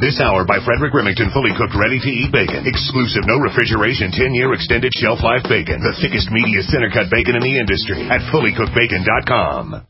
This hour by Frederick Remington, fully cooked, ready-to-eat bacon. Exclusive, no refrigeration, 10-year extended shelf life bacon. The thickest, meatiest, center-cut bacon in the industry at fullycookedbacon.com.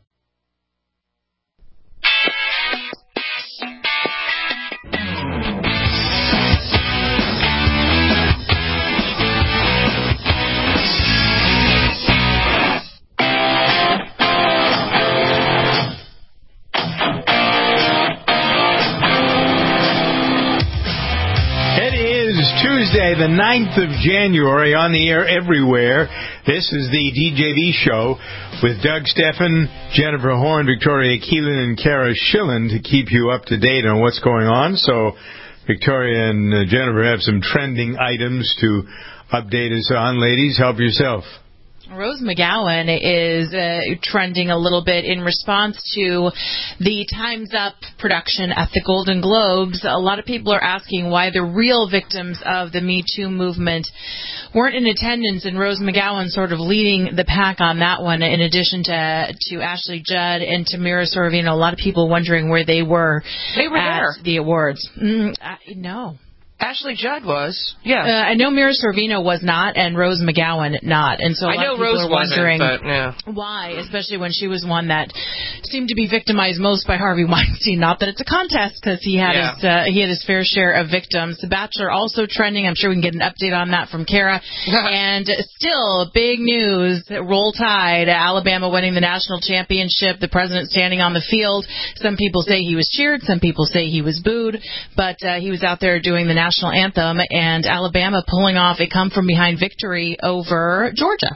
Tuesday, the 9th of January, on the air everywhere. This is the DJV show with Doug Steffen, Jennifer Horn, Victoria Keelan, and Kara Schillen to keep you up to date on what's going on. So Victoria and Jennifer have some trending items to update us on. Ladies, help yourself. Rose McGowan is trending a little bit in response to the Time's Up production at the Golden Globes. A lot of people are asking why the real victims of the Me Too movement weren't in attendance, and Rose McGowan sort of leading the pack on that one, in addition to Ashley Judd and Tamira Sorvino. A lot of people wondering where they were at there. The awards. No. Ashley Judd was, yeah. I know Mira Sorvino was not, and Rose McGowan not. And so a lot of people are wondering why, especially when she was one that seemed to be victimized most by Harvey Weinstein. Not that it's a contest, because he had his fair share of victims. The Bachelor also trending. I'm sure we can get an update on that from Kara. And still, big news. Roll Tide. Alabama winning the national championship. The president standing on the field. Some people say he was cheered. Some people say he was booed. But he was out there doing the national anthem, and Alabama pulling off a come-from-behind victory over Georgia.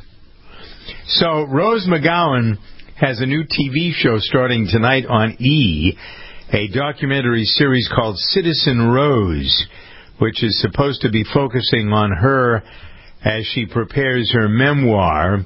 So Rose McGowan has a new TV show starting tonight on E!, a documentary series called Citizen Rose, which is supposed to be focusing on her as she prepares her memoir.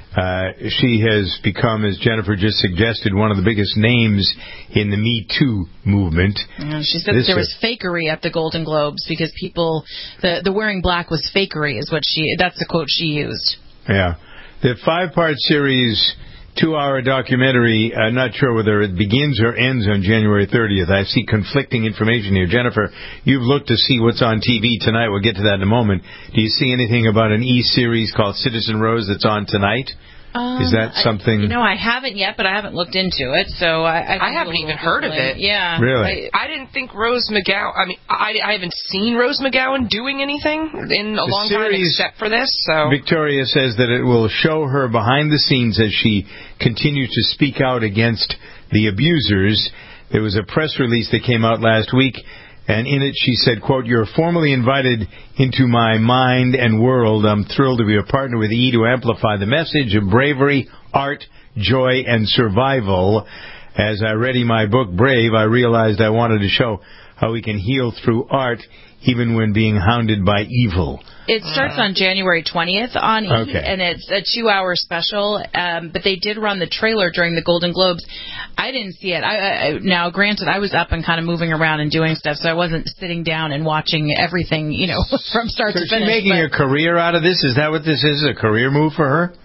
She has become, as Jennifer just suggested, one of the biggest names in the Me Too movement. She said that there was fakery at the Golden Globes because people, the wearing black was fakery, that's the quote she used. Yeah. The 5-part series, 2-hour documentary, I'm not sure whether it begins or ends on January 30th. I see conflicting information here. Jennifer, you've looked to see what's on TV tonight. We'll get to that in a moment. Do you see anything about an E-series called Citizen Rose that's on tonight? Is that something? I haven't yet, but I haven't looked into it, so I haven't even heard of it. Yeah, really. I didn't think Rose McGowan. I mean, I haven't seen Rose McGowan doing anything in a long time except for this. So Victoria says that it will show her behind the scenes as she continues to speak out against the abusers. There was a press release that came out last week. And in it, she said, quote, "You're formally invited into my mind and world. I'm thrilled to be a partner with E! to amplify the message of bravery, art, joy, and survival. As I read my book, Brave, I realized I wanted to show how we can heal through art, even when being hounded by evil." It starts on January 20th on E! And it's a 2-hour special, but they did run the trailer during the Golden Globes. I didn't see it. Now, granted, I was up and kind of moving around and doing stuff, so I wasn't sitting down and watching everything, from start to finish. So she's making a career out of this? Is that what this is, a career move for her?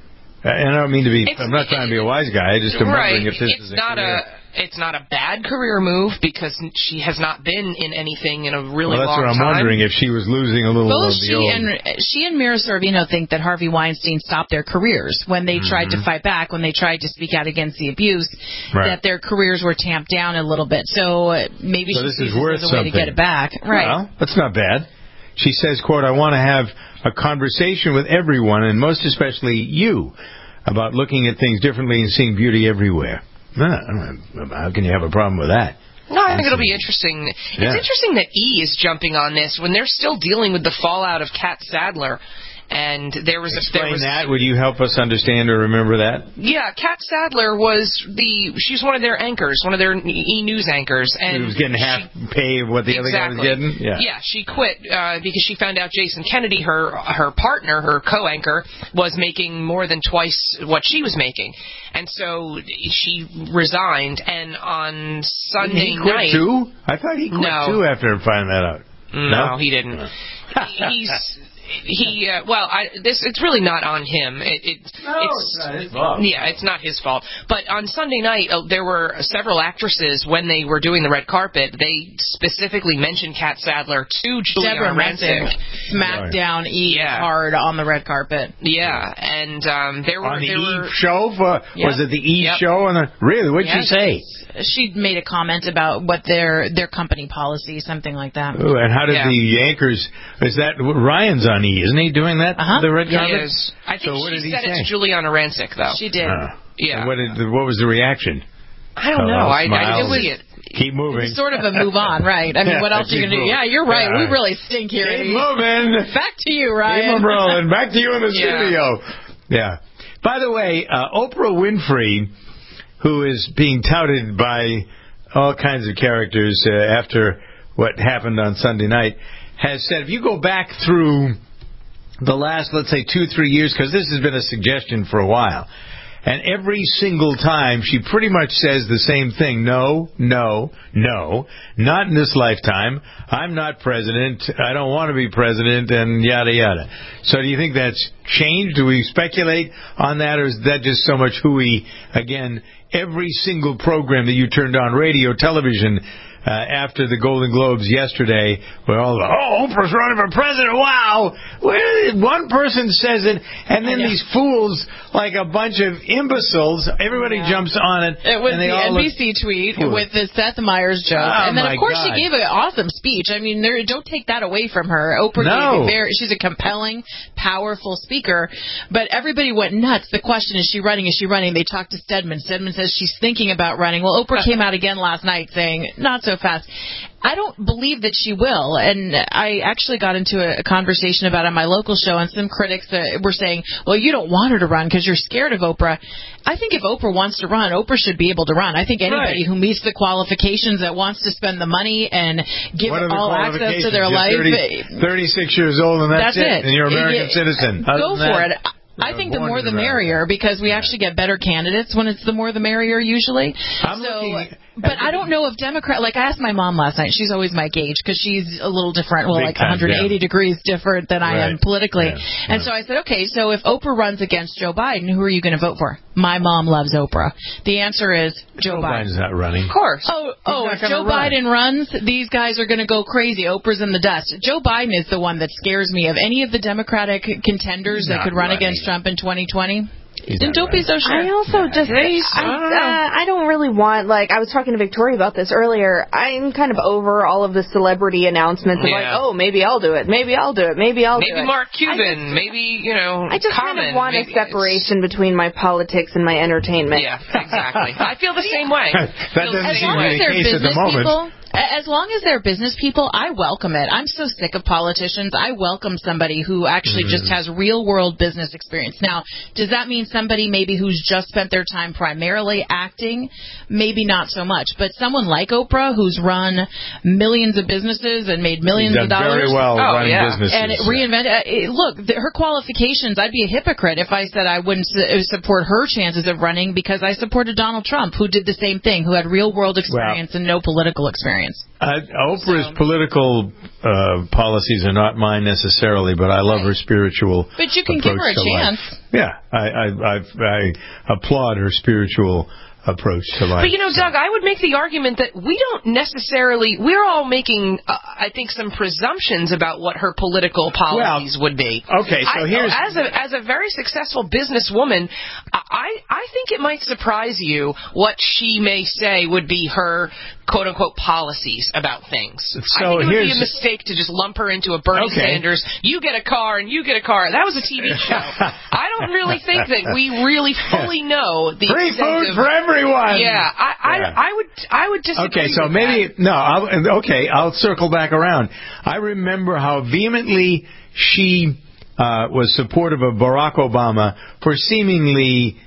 I don't mean to be, I'm not trying to be a wise guy, I just am wondering if this is a career. It's not a bad career move because she has not been in anything in a really long time. Well, that's what I'm wondering, if she was losing a little of the old. She and Mira Sorvino think that Harvey Weinstein stopped their careers when they tried to fight back, when they tried to speak out against the abuse, that their careers were tamped down a little bit. So maybe she sees this as a way to get it back. Right. Well, that's not bad. She says, quote, "I want to have a conversation with everyone, and most especially you, about looking at things differently and seeing beauty everywhere." How can you have a problem with that? No, I think it'll be interesting. It's interesting that E! is jumping on this when they're still dealing with the fallout of Kat Sadler. And Explain that. Would you help us understand or remember that? Yeah, Kat Sadler she's one of their anchors, one of their E! News anchors. And she was getting half pay of what the other guy was getting? Yeah, she quit because she found out Jason Kennedy, her partner, her co-anchor, was making more than twice what she was making. And so she resigned, and on Sunday night... He quit too? I thought he quit too after finding that out. No, he didn't. It's really not on him. It's not his fault. Yeah, it's not his fault. But on Sunday night, there were several actresses, when they were doing the red carpet, they specifically mentioned Kat Sadler to Juliana Rancic. Smacked down Eve hard on the red carpet. Yeah, and there were... On the Eve show? Was it the Eve show? Really? What'd she say? She made a comment about what their company policy, something like that. Ooh, and how did the anchors... Is that... Ryan's on E, isn't he, doing that? The red carpet? He is. I think she said it's Juliana Rancic, though. She did. Yeah. What was the reaction? I don't know. I didn't see it. Keep moving. It's sort of a move on, right? I mean, what else are you going to do? Yeah, you're right. We really stink here. Keep moving. Back to you, Ryan. Keep rolling. Back to you in the studio. Yeah. By the way, Oprah Winfrey, who is being touted by all kinds of characters after what happened on Sunday night, has said, if you go back through the last, let's say, 2-3 years, because this has been a suggestion for a while, and every single time she pretty much says the same thing. No, no, no, not in this lifetime. I'm not president. I don't want to be president, and yada, yada. So do you think that's changed? Do we speculate on that, or is that just so much hooey? Again, every single program that you turned on, radio, television, after the Golden Globes yesterday, where all Oprah's running for president, wow! One person says it, and then these fools, like a bunch of imbeciles, everybody jumps on it. It was the NBC tweet with the Seth Meyers joke. And then, of course, she gave an awesome speech. I mean, don't take that away from her. Oprah she's a compelling, powerful speaker, but everybody went nuts. The question, is she running? Is she running? They talked to Stedman. Stedman says she's thinking about running. Well, Oprah came out again last night saying, not so fast. I don't believe that she will, and I actually got into a conversation about it on my local show, and some critics were saying, well, you don't want her to run because you're scared of Oprah. I think if Oprah wants to run, Oprah should be able to run. I think anybody who meets the qualifications, that wants to spend the money and give all access to their life. 36 years old, and that's it. And you're an American citizen. Go for it. I think the more the merrier, because we actually get better candidates when it's the more the merrier usually. But I don't know if Democrat, like I asked my mom last night, she's always my gauge because she's a little different, 180 degrees different than I am politically. And so I said, okay, so if Oprah runs against Joe Biden, who are you going to vote for? My mom loves Oprah. The answer is Joe Biden. Biden's not running. Of course. If Joe Biden runs, these guys are going to go crazy. Oprah's in the dust. Joe Biden is the one that scares me of any of the Democratic contenders that could run against Trump in 2020. Don't be so sure. I also just, I don't really want, I was talking to Victoria about this earlier. I'm kind of over all of the celebrity announcements of maybe I'll do it, maybe I'll do it, maybe I'll do it. Maybe Mark Cuban, I just kind of want a separation between my politics and my entertainment. Yeah, exactly. I feel the same way. That doesn't seem to be the case at the moment. As long as they're business people, I welcome it. I'm so sick of politicians. I welcome somebody who actually just has real-world business experience. Now, does that mean somebody maybe who's just spent their time primarily acting? Maybe not so much. But someone like Oprah, who's run millions of businesses and made millions of dollars. Very well running businesses. And look, her qualifications, I'd be a hypocrite if I said I wouldn't support her chances of running because I supported Donald Trump, who did the same thing, who had real-world experience and no political experience. Oprah's political policies are not mine necessarily, but I love her spiritual. But you can give her a chance. Yeah, I applaud her spiritual approach to life. But, Doug, I would make the argument that we don't necessarily, we're all making, I think, some presumptions about what her political policies would be. Okay, so here's... As a very successful businesswoman, I think it might surprise you what she may say would be her quote-unquote policies about things. So I think it would be a mistake to just lump her into a Bernie Sanders, you get a car and you get a car. That was a TV show. I don't really think that we really fully know the free food for everyone. Yeah, I would disagree. Okay, so maybe I'll circle back around. I remember how vehemently she was supportive of Barack Obama for seemingly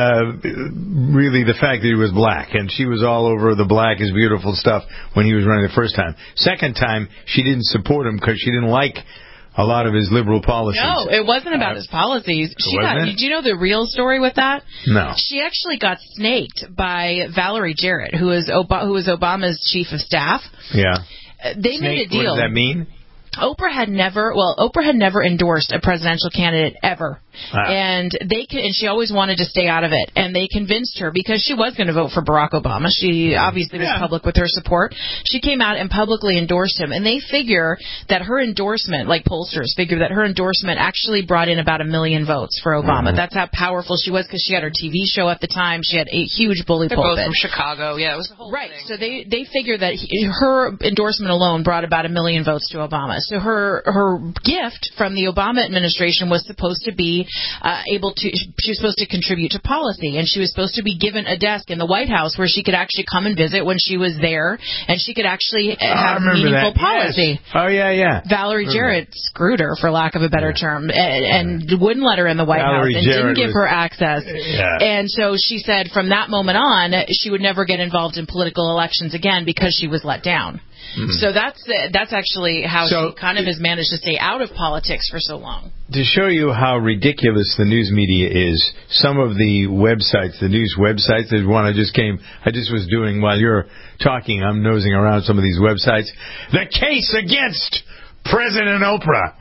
really the fact that he was black, and she was all over the black is beautiful stuff when he was running the first time. Second time, she didn't support him because she didn't like a lot of his liberal policies. No, it wasn't about his policies. Did you know the real story with that? No. She actually got snaked by Valerie Jarrett, who was Obama's chief of staff. Yeah. They made a deal. What does that mean? Oprah had never endorsed a presidential candidate ever. And she always wanted to stay out of it. And they convinced her, because she was going to vote for Barack Obama. She obviously was public with her support. She came out and publicly endorsed him. And they figure that her endorsement, like pollsters figure that her endorsement actually brought in about 1 million votes for Obama. That's how powerful she was, because she had her TV show at the time. She had a huge bully pulpit. Both from Chicago. Yeah, it was the whole thing. So they figure that her endorsement alone brought about 1 million votes to Obama. So her gift from the Obama administration was supposed to be she was supposed to contribute to policy, and she was supposed to be given a desk in the White House where she could actually come and visit when she was there, and she could actually have meaningful policy. Yes. Oh, yeah. Valerie Jarrett screwed her, for lack of a better term, and wouldn't let her in the White House and didn't give her access. And so she said from that moment on, she would never get involved in political elections again because she was let down. So that's actually how she kind of has managed to stay out of politics for so long. To show you how ridiculous the news media is, some of the websites, the news websites, there's one I just was doing while you're talking, I'm nosing around some of these websites. The case against President Oprah.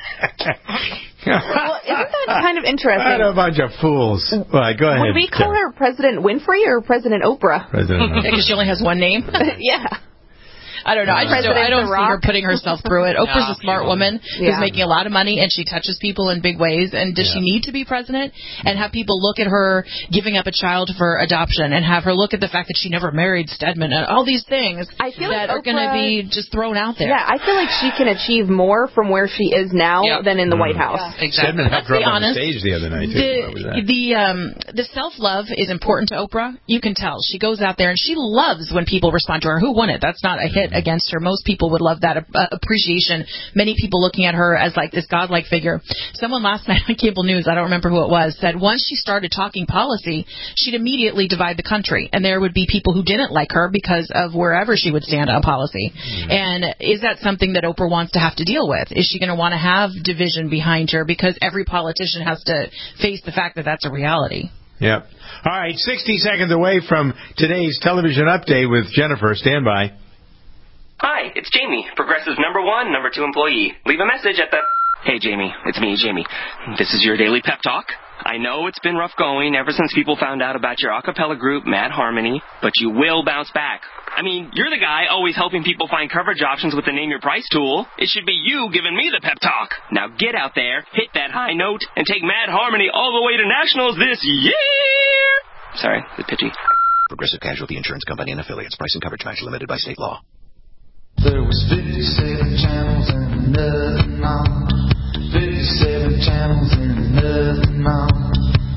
Well, isn't that kind of interesting? What a bunch of fools. Well, go ahead. Would we call her President Winfrey or President Oprah? President Oprah. Because she only has one name? Yeah. I don't know. I don't see her putting herself through it. Oprah's a smart woman who's making a lot of money, and she touches people in big ways. And does she need to be president and have people look at her giving up a child for adoption and have her look at the fact that she never married Stedman and all these things that are going to be just thrown out there? Yeah, I feel like she can achieve more from where she is now than in the White House. Yeah, exactly. Stedman helped her up on the stage the other night, too. The self-love is important to Oprah. You can tell. She goes out there, and she loves when people respond to her. Who won it? That's not a hit against her. Most people would love that appreciation. Many people looking at her as like this godlike figure. Someone last night on cable news, I don't remember who it was, said once she started talking policy, she'd immediately divide the country, and there would be people who didn't like her because of wherever she would stand on policy. And is that something that Oprah wants to have to deal with? Is she going to want to have division behind her because every politician has to face the fact that that's a reality? Yep. All right, 60 seconds away from today's television update with Jennifer. Stand by. Hi, it's Jamie, Progressive's #1, #2 employee. Leave a message at the... Hey, Jamie. It's me, Jamie. This is your daily pep talk. I know it's been rough going ever since people found out about your a cappella group, Mad Harmony, but you will bounce back. I mean, you're the guy always helping people find coverage options with the Name Your Price tool. It should be you giving me the pep talk. Now get out there, hit that high note, and take Mad Harmony all the way to nationals this year! Sorry, the pitchy. Progressive Casualty Insurance Company and Affiliates. Price and coverage match limited by state law. There was 57 channels and nothing on. 57 channels and nothing on.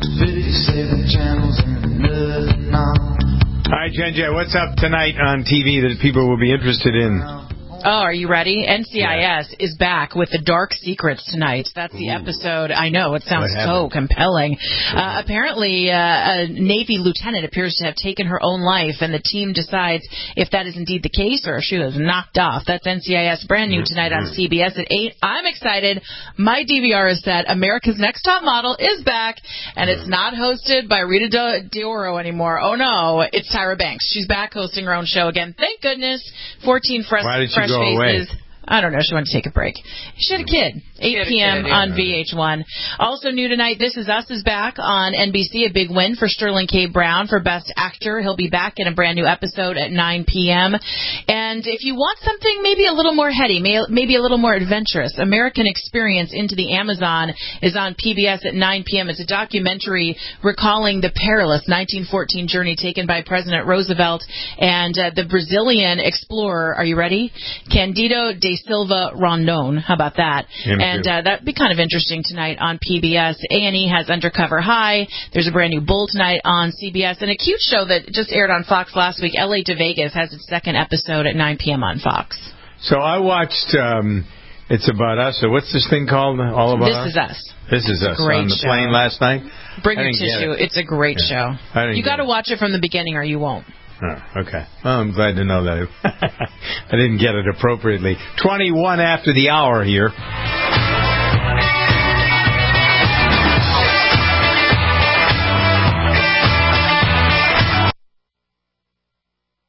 57 channels and nothing on. All right, Jen, what's up tonight on TV that people will be interested in? Oh, are you ready? NCIS is back with The Dark Secrets tonight. That's the episode. I know, it sounds so compelling. Apparently, a Navy lieutenant appears to have taken her own life, and the team decides if that is indeed the case or if she was knocked off. That's NCIS, brand new tonight on CBS at 8. I'm excited. My DVR is set. America's Next Top Model is back, and it's not hosted by Rita D'Oro anymore. Oh, no, it's Tyra Banks. She's back hosting her own show again. Thank goodness. 14 fresh faces. Away. I don't know. She wanted to take a break. She had a kid. 8 p.m. on VH1. Also new tonight, This Is Us is back on NBC. A big win for Sterling K. Brown for Best Actor. He'll be back in a brand new episode at 9 p.m. And if you want something maybe a little more heady, maybe a little more adventurous, American Experience Into the Amazon is on PBS at 9 p.m. It's a documentary recalling the perilous 1914 journey taken by President Roosevelt and the Brazilian explorer, are you ready? Candido de Silva Rondon. How about that? And that'd be kind of interesting tonight on PBS. A&E has Undercover High. There's a brand new Bull tonight on CBS. And a cute show that just aired on Fox last week, LA to Vegas, has its second episode at 9 p.m. on Fox. So I watched It's About Us. So what's this thing called? All About Us? This Is Us. This Is Us. On the plane last night? Bring your tissue. It's a great show. You got to watch it from the beginning or you won't. Oh, okay. Well, I'm glad to know that. I didn't get it appropriately. 21 after the hour here.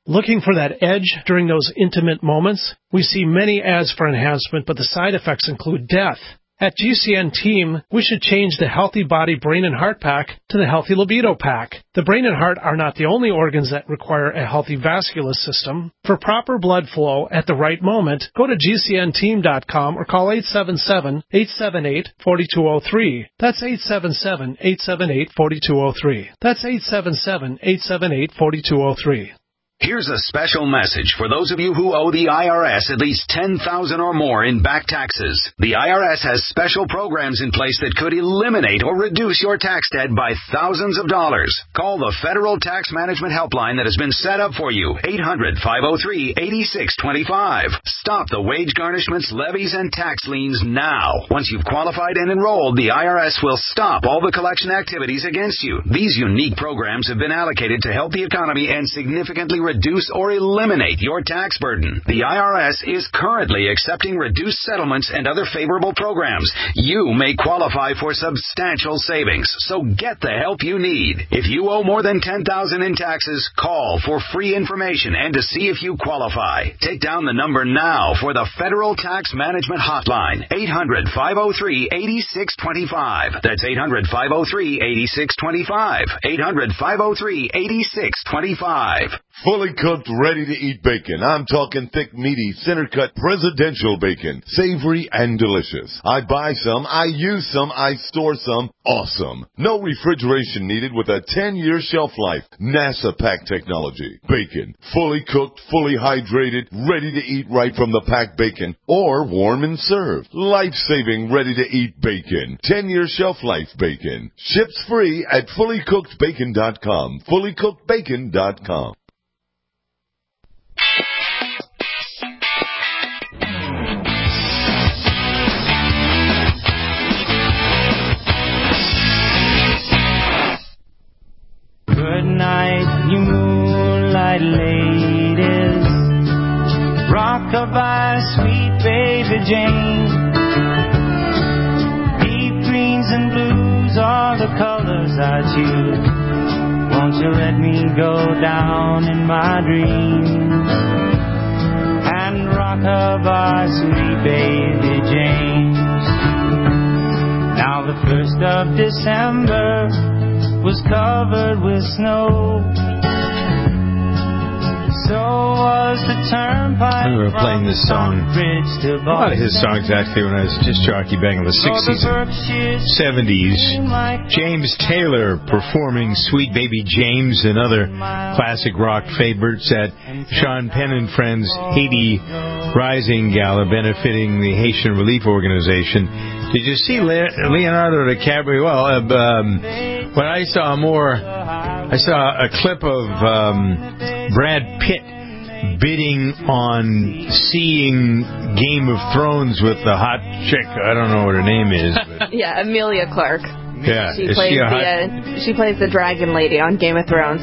Looking for that edge during those intimate moments? We see many ads for enhancement, but the side effects include death. At GCN Team, we should change the Healthy Body Brain and Heart Pack to the Healthy Libido Pack. The brain and heart are not the only organs that require a healthy vascular system. For proper blood flow at the right moment, go to GCNteam.com or call 877-878-4203. That's 877-878-4203. That's 877-878-4203. Here's a special message for those of you who owe the IRS at least $10,000 or more in back taxes. The IRS has special programs in place that could eliminate or reduce your tax debt by thousands of dollars. Call the Federal Tax Management Helpline that has been set up for you, 800-503-8625. Stop the wage garnishments, levies, and tax liens now. Once you've qualified and enrolled, the IRS will stop all the collection activities against you. These unique programs have been allocated to help the economy and significantly reduce or eliminate your tax burden. The IRS is currently accepting reduced settlements and other favorable programs. You may qualify for substantial savings, so get the help you need. If you owe more than $10,000 in taxes, call for free information and to see if you qualify. Take down the number now for the Federal Tax Management Hotline, 800-503-8625. That's 800-503-8625. 800-503-8625. Fully cooked, ready-to-eat bacon. I'm talking thick, meaty, center-cut, presidential bacon. Savory and delicious. I buy some, I use some, I store some. Awesome. No refrigeration needed with a 10-year shelf life. NASA pack technology. Bacon. Fully cooked, fully hydrated, ready to eat right from the packed bacon. Or warm and served. Life-saving, ready-to-eat bacon. 10-year shelf life bacon. Ships free at fullycookedbacon.com. Fullycookedbacon.com. Good night, you moonlight ladies. Rockabye, sweet baby Jane. Deep greens and blues are the colors I choose. Won't you let me go down in my dreams and rockabye, sweet baby Jane. Now the 1st of December was covered with snow. So was the turnpike. We were playing this song, a lot of his songs actually, when I was just jockey bang in the 60s and 70s. James Taylor performing Sweet Baby James and other classic rock favorites at Sean Penn and Friends Haiti Rising Gala benefiting the Haitian Relief Organization. Did you see Leonardo DiCaprio? Well, when I saw a clip of Brad Pitt bidding on seeing Game of Thrones with the hot chick. I don't know what her name is. But yeah, Emilia Clarke. Yeah, she plays the dragon lady on Game of Thrones.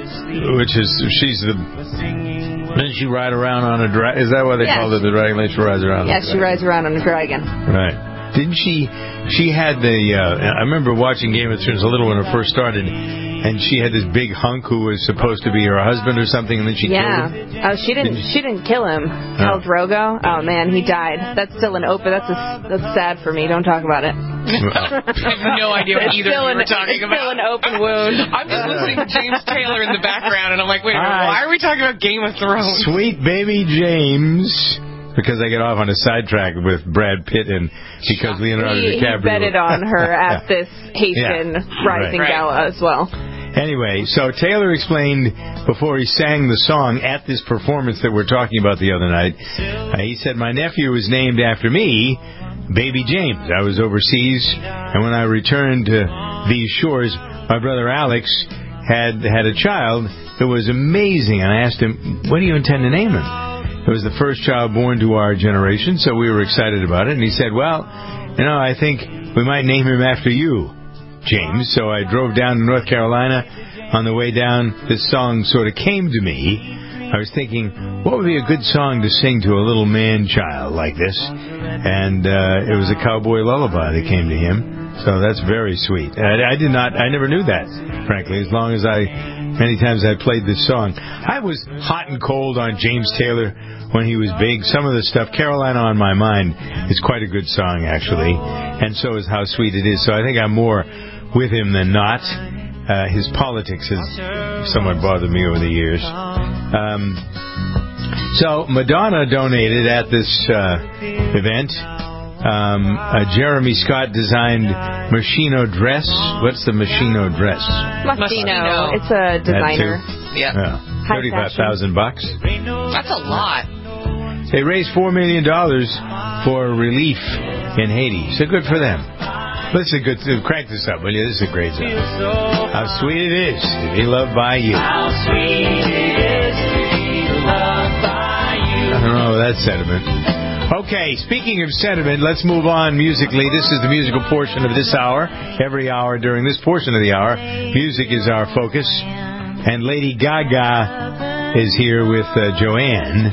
Didn't she ride around on a dragon? Is that why they called her the dragon lady? She rides around. Yes, she rides around on a dragon. Right. Didn't she? She had I remember watching Game of Thrones a little when it first started, and she had this big hunk who was supposed to be her husband or something, and then she killed him. Oh, she didn't kill him. Khal Drogo. Oh man, he died. That's still an open. That's sad for me. Don't talk about it. I have no idea what either of you were talking about. Still an open wound. I'm just listening to James Taylor in the background, and I'm like, wait a minute, why are we talking about Game of Thrones? Sweet baby James. Because I get off on a sidetrack with Brad Pitt and because Leonardo DiCaprio. He betted on her at this Haitian Rising Gala as well. Anyway, so Taylor explained before he sang the song at this performance that we're talking about the other night, he said, my nephew was named after me, Baby James. I was overseas, and when I returned to these shores, my brother Alex had a child that was amazing, and I asked him, what do you intend to name him? It was the first child born to our generation, so we were excited about it. And he said, well, I think we might name him after you, James. So I drove down to North Carolina. On the way down, this song sort of came to me. I was thinking, what would be a good song to sing to a little man-child like this? And it was a cowboy lullaby that came to him. So that's very sweet. I never knew that, frankly, as long as I Many times I played this song. I was hot and cold on James Taylor when he was big. Some of the stuff, Carolina on My Mind, is quite a good song, actually. And so is How Sweet It Is. So I think I'm more with him than not. His politics has somewhat bothered me over the years. So Madonna donated at this event a Jeremy Scott designed Moschino dress. What's the Moschino dress? Moschino. It's a designer. Yeah. $35,000. That's a lot. They raised $4 million for relief in Haiti. So good for them. Listen, good. Crank this up, will you? This is a great song. How sweet it is to be loved by you. How sweet it is to be loved by you. I don't know that sentiment. Okay, speaking of sentiment, let's move on musically. This is the musical portion of this hour. Every hour during this portion of the hour, music is our focus. And Lady Gaga is here with Joanne.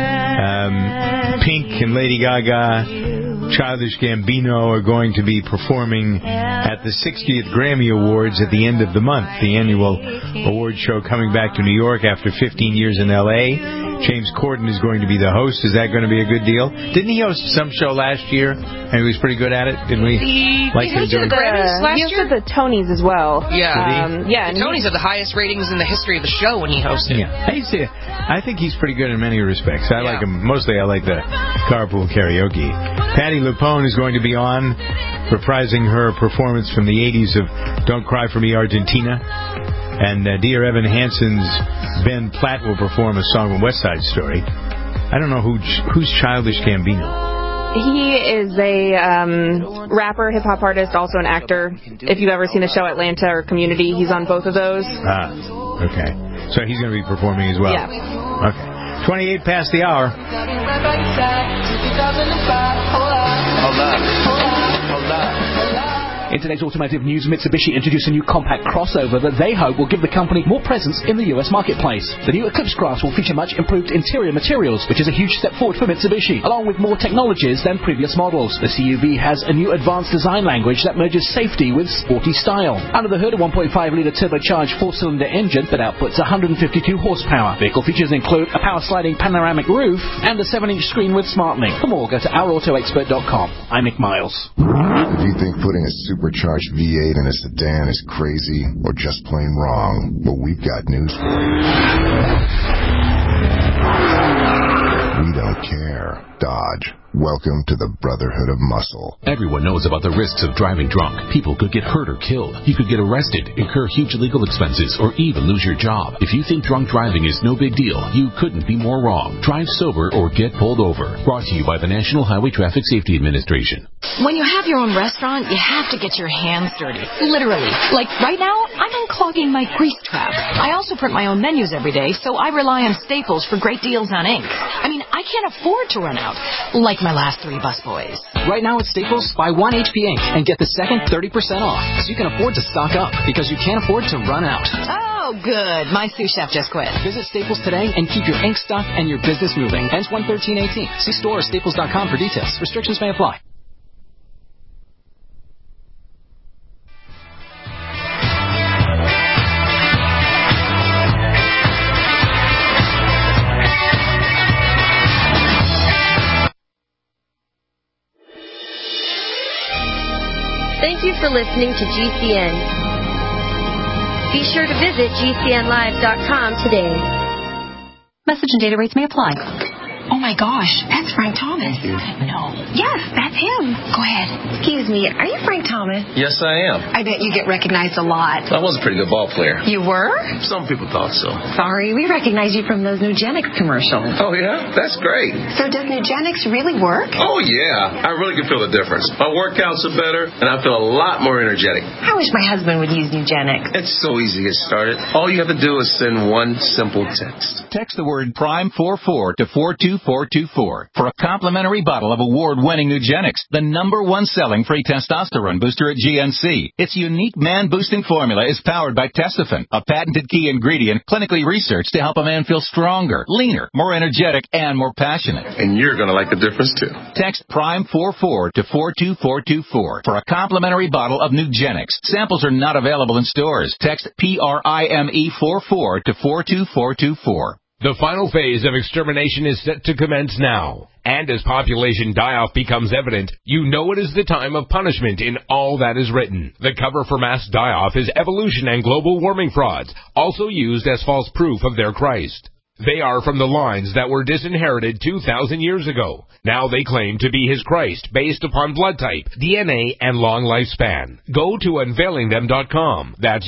Pink and Lady Gaga, Childish Gambino are going to be performing at the 60th Grammy Awards at the end of the month. The annual award show coming back to New York after 15 years in L.A. James Corden is going to be the host. Is that going to be a good deal? Didn't he host some show last year? And he was pretty good at it, didn't we? He hosted the Grammys last year? He hosted the Tonys as well. Yeah. The Tonys have the highest ratings in the history of the show when he hosted. Yeah. I think he's pretty good in many respects. I like him. Mostly I like the carpool karaoke. Patti LuPone is going to be on, reprising her performance from the 80s of Don't Cry For Me, Argentina. And Dear Evan Hansen's Ben Platt will perform a song from West Side Story. I don't know who's Childish Gambino. He is a rapper, hip-hop artist, also an actor. If you've ever seen the show Atlanta or Community, he's on both of those. Okay. So he's going to be performing as well? Yeah. Okay. 28 past the hour. Hold up. In today's automotive news, Mitsubishi introduced a new compact crossover that they hope will give the company more presence in the US marketplace. The new Eclipse Cross will feature much improved interior materials, which is a huge step forward for Mitsubishi, along with more technologies than previous models. The CUV has a new advanced design language that merges safety with sporty style. Under the hood, a 1.5-litre turbocharged 4-cylinder engine that outputs 152 horsepower. Vehicle features include a power-sliding panoramic roof and a 7-inch screen with SmartLink. For more, go to ourautoexpert.com. I'm Nick Miles. If you think putting a supercharged V8 in a sedan is crazy or just plain wrong, well, we've got news for you. We don't care. Dodge. Welcome to the Brotherhood of Muscle. Everyone knows about the risks of driving drunk. People could get hurt or killed. You could get arrested, incur huge legal expenses, or even lose your job. If you think drunk driving is no big deal, you couldn't be more wrong. Drive sober or get pulled over. Brought to you by the National Highway Traffic Safety Administration. When you have your own restaurant, you have to get your hands dirty. Literally. Like right now, I'm unclogging my grease trap. I also print my own menus every day, so I rely on Staples for great deals on ink. I mean, I can't afford to run out, like my last 3 busboys. Right now at Staples, buy 1 HP ink and get the second 30% off, so you can afford to stock up, because you can't afford to run out. Oh, good. My sous chef just quit. Visit Staples today and keep your ink stock and your business moving. Ends 1/13/18. See store or staples.com for details. Restrictions may apply. Thank you for listening to GCN. Be sure to visit GCNlive.com today. Message and data rates may apply. Oh my gosh, that's Frank Thomas. No. Yes, that's him. Go ahead. Excuse me, are you Frank Thomas? Yes, I am. I bet you get recognized a lot. I was a pretty good ball player. You were? Some people thought so. Sorry, we recognize you from those Nugenix commercials. Oh, yeah? That's great. So does Nugenix really work? Oh, yeah. I really can feel the difference. My workouts are better, and I feel a lot more energetic. I wish my husband would use Nugenix. It's so easy to get started. All you have to do is send one simple text. Text the word PRIME44 to 427 42424 for a complimentary bottle of award-winning Nugenix, the #1 selling free testosterone booster at GNC. Its unique man-boosting formula is powered by Testofen, a patented key ingredient clinically researched to help a man feel stronger, leaner, more energetic, and more passionate. And you're going to like the difference, too. Text PRIME44 to 42424 for a complimentary bottle of Nugenix. Samples are not available in stores. Text PRIME44 to 42424. The final phase of extermination is set to commence now. And as population die-off becomes evident, you know it is the time of punishment in all that is written. The cover for mass die-off is evolution and global warming frauds, also used as false proof of their Christ. They are from the lines that were disinherited 2,000 years ago. Now they claim to be his Christ based upon blood type, DNA, and long lifespan. Go to unveilingthem.com. That's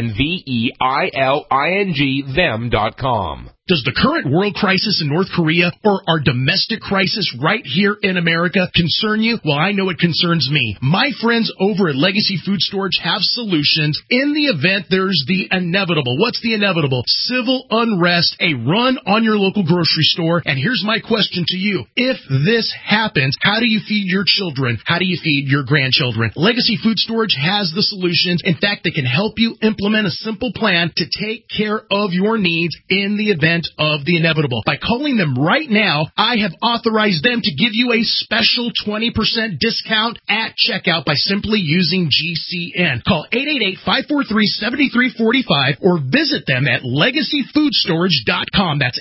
UNVEILING them.com. Does the current world crisis in North Korea or our domestic crisis right here in America concern you? Well, I know it concerns me. My friends over at Legacy Food Storage have solutions in the event there's the inevitable. What's the inevitable? Civil unrest, a run on your local grocery store. And here's my question to you. If this happens, how do you feed your children? How do you feed your grandchildren? Legacy Food Storage has the solutions. In fact, they can help you implement a simple plan to take care of your needs in the event of the inevitable. By calling them right now, I have authorized them to give you a special 20% discount at checkout by simply using GCN. Call 888-543-7345 or visit them at LegacyFoodStorage.com. That's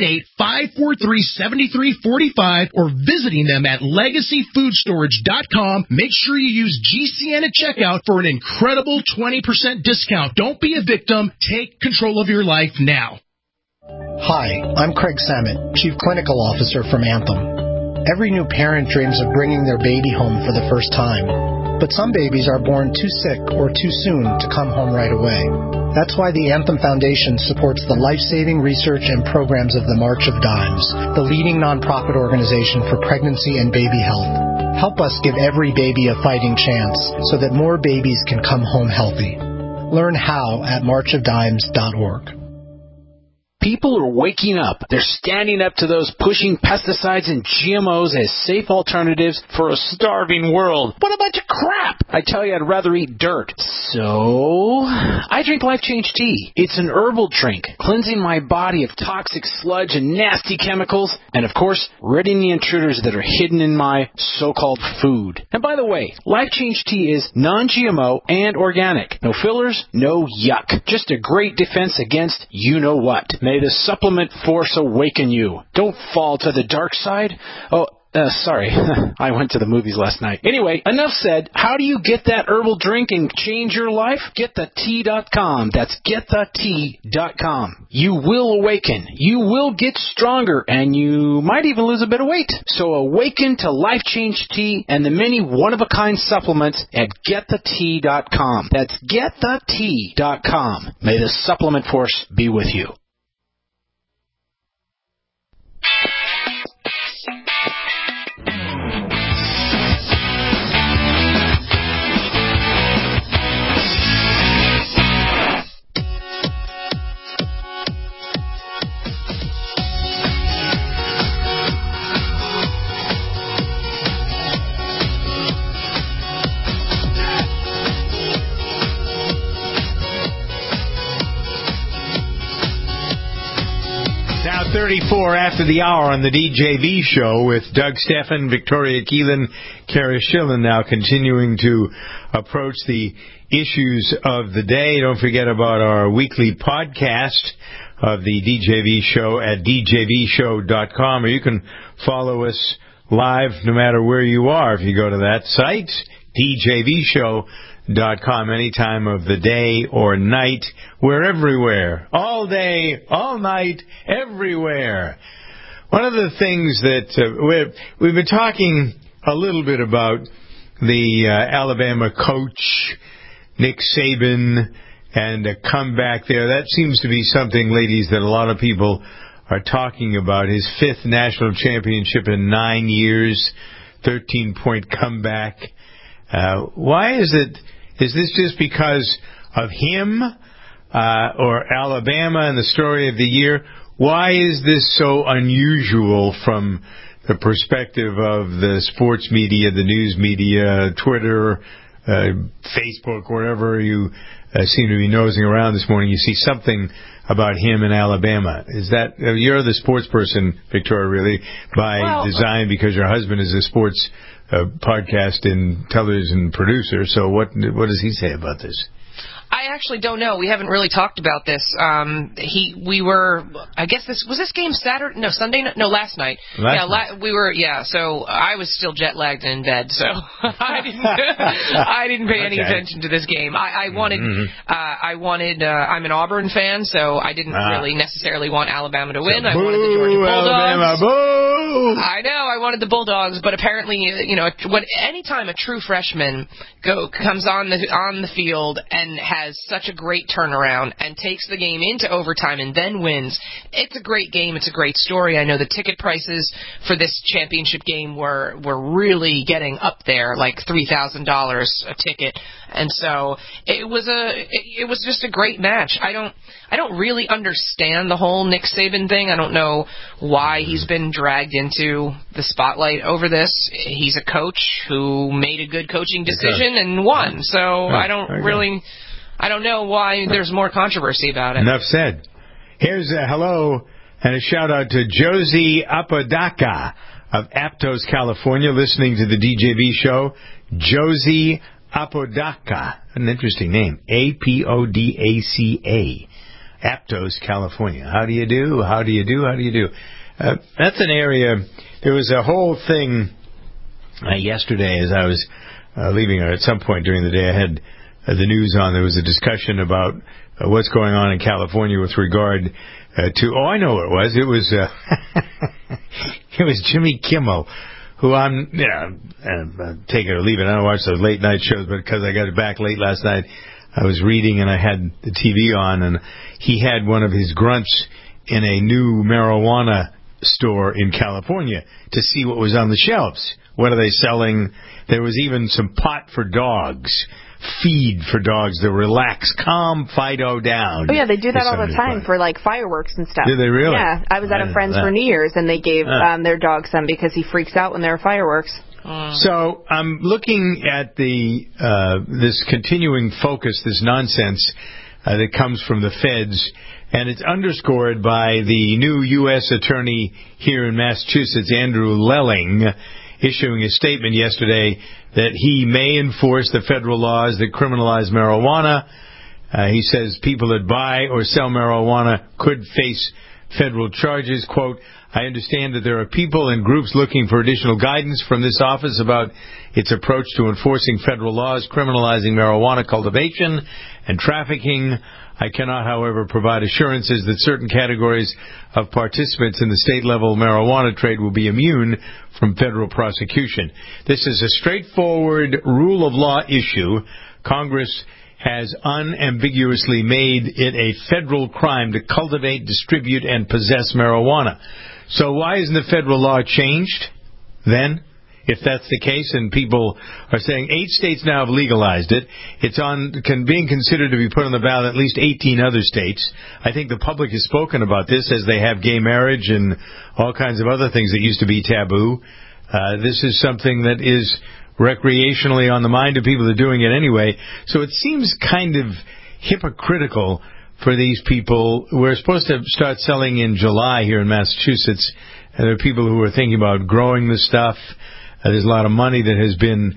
888-543-7345 or visiting them at LegacyFoodStorage.com. Make sure you use GCN at checkout for an incredible 20% discount. Don't be a victim. Take control of your life now. Hi, I'm Craig Samet, Chief Clinical Officer from Anthem. Every new parent dreams of bringing their baby home for the first time. But some babies are born too sick or too soon to come home right away. That's why the Anthem Foundation supports the life-saving research and programs of the March of Dimes, the leading nonprofit organization for pregnancy and baby health. Help us give every baby a fighting chance so that more babies can come home healthy. Learn how at marchofdimes.org. People are waking up. They're standing up to those pushing pesticides and GMOs as safe alternatives for a starving world. What a bunch of crap! I tell you, I'd rather eat dirt. So, I drink Life Change Tea. It's an herbal drink, cleansing my body of toxic sludge and nasty chemicals, and of course, ridding the intruders that are hidden in my so-called food. And by the way, Life Change Tea is non-GMO and organic. No fillers, no yuck. Just a great defense against you-know-what. May the supplement force awaken you. Don't fall to the dark side. Sorry. I went to the movies last night. Anyway, enough said. How do you get that herbal drink and change your life? GetTheTea.com. That's GetTheTea.com. You will awaken. You will get stronger, and you might even lose a bit of weight. So awaken to Life Change Tea and the many one-of-a-kind supplements at GetTheTea.com. That's GetTheTea.com. May the supplement force be with you. Now 34 after the hour on the DJV show with Doug Steffen, Victoria Keelan, Kara Schillen, now continuing to approach the issues of the day. Don't forget about our weekly podcast of the DJV show at djvshow.com, or you can follow us live no matter where you are if you go to that site, djvshow.com, any time of the day or night. We're everywhere, all day, all night, everywhere. One of the things that we've been talking a little bit about the Alabama coach, Nick Saban, and a comeback there. That seems to be something, ladies, that a lot of people are talking about. His 5th national championship in 9 years, 13-point comeback. Why is it? Is this just because of him or Alabama and the story of the year? why is this so unusual from the perspective of the sports media, the news media, Twitter, Facebook, wherever you seem to be nosing around this morning? You see something about him in Alabama. Is that you're the sports person, Victoria, really, by design, because your husband is a sports podcast and television producer. So what does he say about this? I actually don't know. We haven't really talked about this. I guess this game Saturday? No, Sunday? No, last night. So I was still jet lagged and in bed, so I didn't pay any attention to this game. I'm an Auburn fan, so I didn't really necessarily want Alabama to win. I wanted the Georgia Bulldogs. Alabama, boo! I know, I wanted the Bulldogs, but apparently, anytime a true freshman comes on the field and has such a great turnaround and takes the game into overtime and then wins, it's a great game. It's a great story. I know the ticket prices for this championship game were really getting up there, like $3,000 a ticket, and so it was just a great match. I don't really understand the whole Nick Saban thing. I don't know why he's been dragged into the spotlight over this. He's a coach who made a good coaching decision and won, so I don't know why there's more controversy about it. Enough said. Here's a hello and a shout-out to Josie Apodaca of Aptos, California, listening to the DJB show. Josie Apodaca. An interesting name. Apodaca. Aptos, California. How do you do? How do you do? How do you do? That's an area. There was a whole thing yesterday as I was leaving, or at some point during the day, I had the news on. There was a discussion about what's going on in California with regard to. Oh, I know what it was. It was it was Jimmy Kimmel, who I'm take it or leave it. I don't watch those late night shows, but because I got it back late last night, I was reading and I had the TV on, and he had one of his grunts in a new marijuana store in California to see what was on the shelves. What are they selling? There was even some pot for dogs. Feed for dogs, the relax, calm Fido down. Oh, yeah, they do that all the time for, like, fireworks and stuff. Do they really? Yeah, I was at a friend's for New Year's, and they gave their dog some because he freaks out when there are fireworks. So I'm looking at this continuing focus, this nonsense that comes from the feds, and it's underscored by the new U.S. attorney here in Massachusetts, Andrew Lelling, issuing a statement yesterday that he may enforce the federal laws that criminalize marijuana. He says people that buy or sell marijuana could face federal charges. Quote, I understand that there are people and groups looking for additional guidance from this office about its approach to enforcing federal laws criminalizing marijuana cultivation and trafficking. I cannot, however, provide assurances that certain categories of participants in the state-level marijuana trade will be immune from federal prosecution. This is a straightforward rule of law issue. Congress has unambiguously made it a federal crime to cultivate, distribute, and possess marijuana. So why isn't the federal law changed then? If that's the case, and people are saying 8 states now have legalized it, it's being considered to be put on the ballot at least 18 other states. I think the public has spoken about this as they have gay marriage and all kinds of other things that used to be taboo. This is something that is recreationally on the mind of people that are doing it anyway. So it seems kind of hypocritical for these people. We're supposed to start selling in July here in Massachusetts. And there are people who are thinking about growing the stuff. There's a lot of money that has been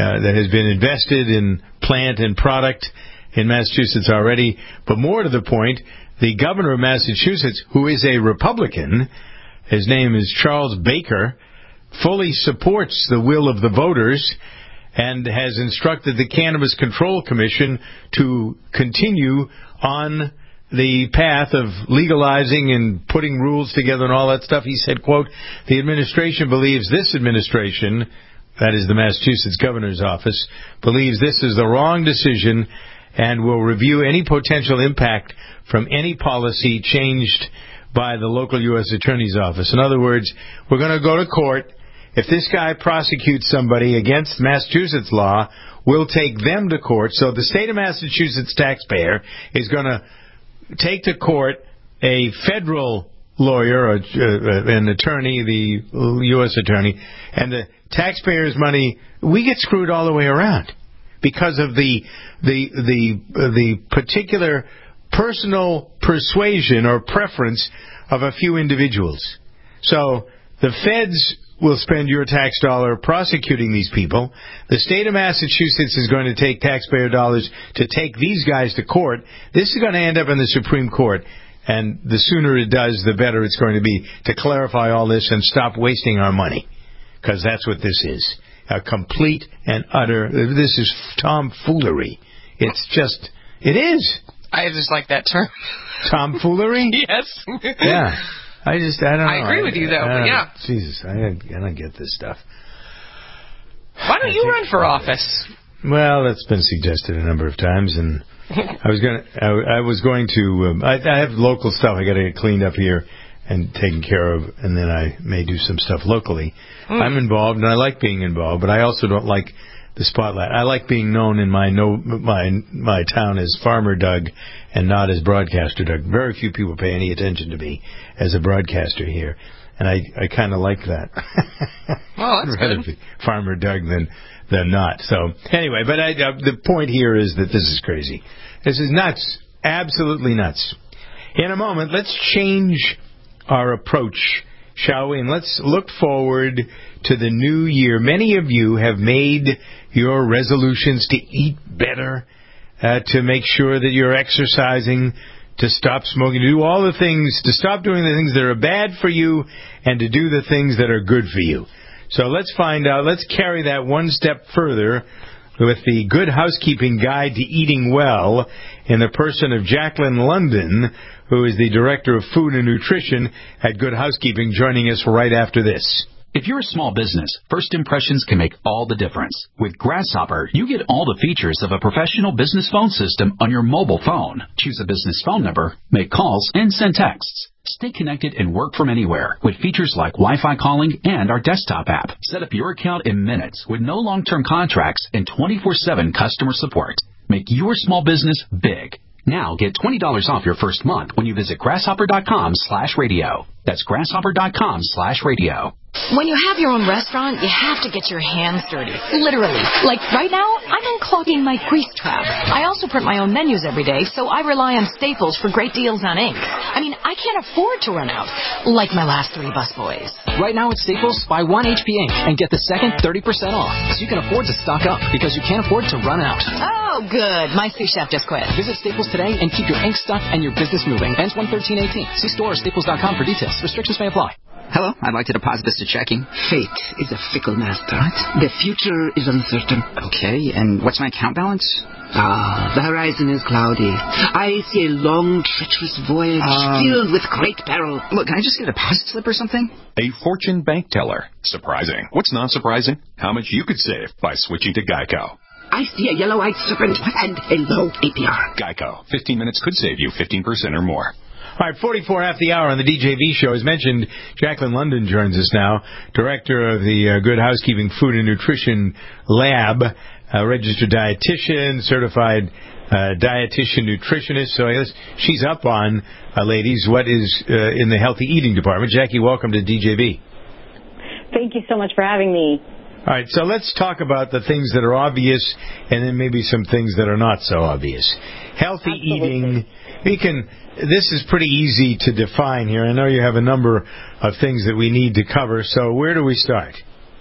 invested in plant and product in Massachusetts already. But more to the point, the governor of Massachusetts, who is a Republican, his name is Charles Baker, fully supports the will of the voters and has instructed the Cannabis Control Commission to continue on the path of legalizing and putting rules together and all that stuff. He said, quote, the administration believes this administration, that is the Massachusetts governor's office, believes this is the wrong decision and will review any potential impact from any policy changed by the local U.S. attorney's office. In other words, we're going to go to court. If this guy prosecutes somebody against Massachusetts law, we'll take them to court. So the state of Massachusetts taxpayer is going to take to court a federal lawyer, or an attorney, the U.S. attorney, and the taxpayers' money, we get screwed all the way around because of the particular personal persuasion or preference of a few individuals. So the feds will spend your tax dollar prosecuting these people. The state of Massachusetts is going to take taxpayer dollars to take these guys to court. This is going to end up in the Supreme Court. And the sooner it does, the better it's going to be to clarify all this and stop wasting our money. Because that's what this is. A complete and utter, this is tomfoolery. It's just, it is. I just like that term. Tomfoolery? Yes. Yeah. I don't know. I agree with you, though, but yeah. Jesus, I don't get this stuff. Why don't you run for office? Well, that's been suggested a number of times, and I was going to. I have local stuff I got to get cleaned up here and taken care of, and then I may do some stuff locally. I'm involved, and I like being involved, but I also don't like the spotlight. I like being known in my town as Farmer Doug and not as Broadcaster Doug. Very few people pay any attention to me as a broadcaster here, and I kind of like that. Well, that's I'd rather be Farmer Doug than not. So anyway, but the point here is that this is crazy. This is nuts, absolutely nuts. In a moment, let's change our approach, shall we? And let's look forward to the new year. Many of you have made your resolutions to eat better, to make sure that you're exercising, to stop smoking, to do all the things, to stop doing the things that are bad for you and to do the things that are good for you. So let's find out, let's carry that one step further with the Good Housekeeping Guide to Eating Well in the person of Jacqueline London, who is the Director of Food and Nutrition at Good Housekeeping, joining us right after this. If you're a small business, first impressions can make all the difference. With Grasshopper, you get all the features of a professional business phone system on your mobile phone. Choose a business phone number, make calls, and send texts. Stay connected and work from anywhere with features like Wi-Fi calling and our desktop app. Set up your account in minutes with no long-term contracts and 24/7 customer support. Make your small business big. Now get $20 off your first month when you visit grasshopper.com/radio. That's grasshopper.com/radio. When you have your own restaurant, you have to get your hands dirty. Literally. Like right now, I'm unclogging my grease trap. I also print my own menus every day, so I rely on Staples for great deals on ink. I mean, I can't afford to run out, like my last 3 busboys. Right now at Staples, buy 1 HP ink and get the second 30% off, so you can afford to stock up because you can't afford to run out. Oh, good. My sous chef just quit. Visit Staples today and keep your ink stock and your business moving. Ends 1/13/18. See store or staples.com for details. Restrictions may apply. Hello, I'd like to deposit this to checking. Fate is a fickle master. The future is uncertain. Okay, and what's my account balance? The horizon is cloudy. I see a long, treacherous voyage filled with great peril. Look, can I just get a deposit slip or something? A fortune bank teller. Surprising. What's not surprising? How much you could save by switching to Geico. I see a yellow-eyed serpent and a low APR. Geico. 15 minutes could save you 15% or more. All right, 44 after the hour on the DJV show. As mentioned, Jacqueline London joins us now, director of the Good Housekeeping Food and Nutrition Lab, registered dietitian, certified dietitian nutritionist. So I guess she's up on, ladies, what is in the healthy eating department. Jackie, welcome to DJV. Thank you so much for having me. All right, so let's talk about the things that are obvious and then maybe some things that are not so obvious. Healthy eating, this is pretty easy to define here. I know you have a number of things that we need to cover, so where do we start?